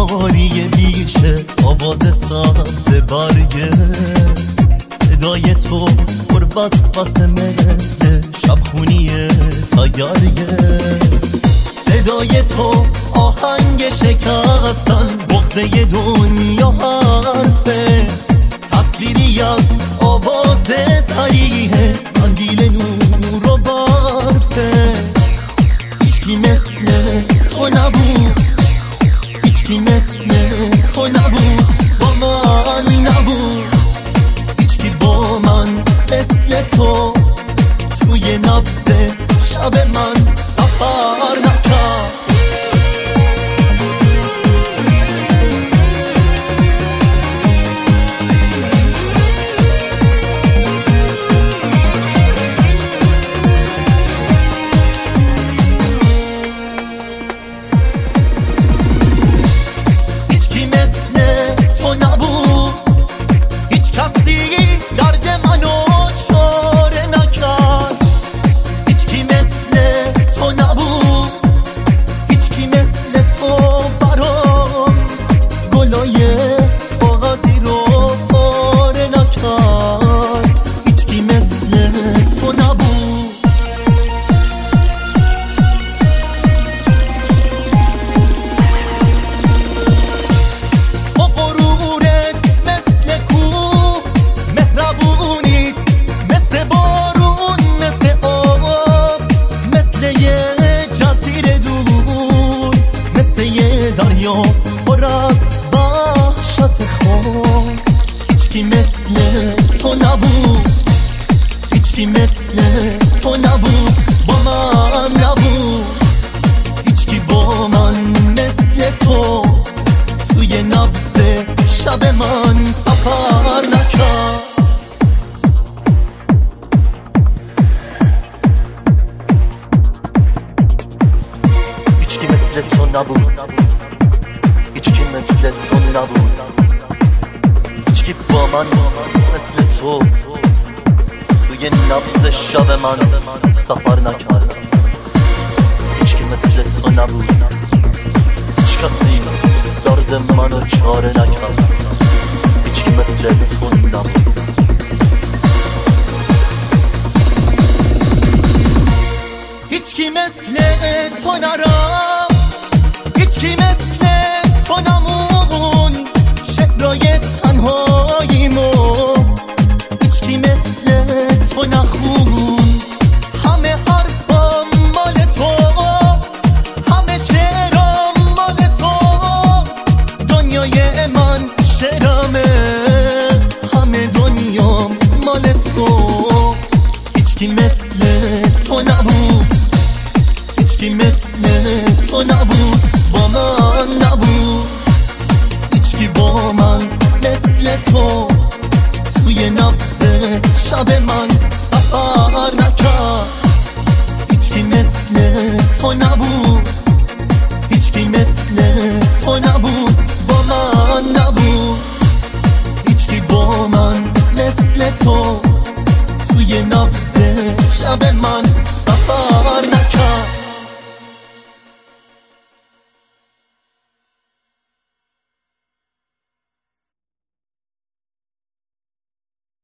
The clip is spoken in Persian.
خاری بیشه آواز ساز برگه صدای تو پر وسوسه مثل شبخونی تیاریه صدای تو آهنگ شکستن بغضه دنیا حرفه تصویری از آواز سریحه قندیل نور و برفه هیچکی مثل تو نبود هیچکی مثل تو نبود با من نبود هیچکی با من مثل تو توی نبض شب من سفر نکرد دریا پر از وحشت خون هیچکی مثل تو نبود هیچکی مثل تو نبود با من نبود هیچکی با من مثل تو توی نبض شب من سفر نکرد هیچکی مثل تو نبود هیچکی مثل تو نبود هیچکی با من مثل تو توی نبض شب من سفر نکرد هیچکی مثل تو نبود هیچ کسی درد منو چاره نکرد هیچکی مثل تو نبود هیچکی مثل تو نرفت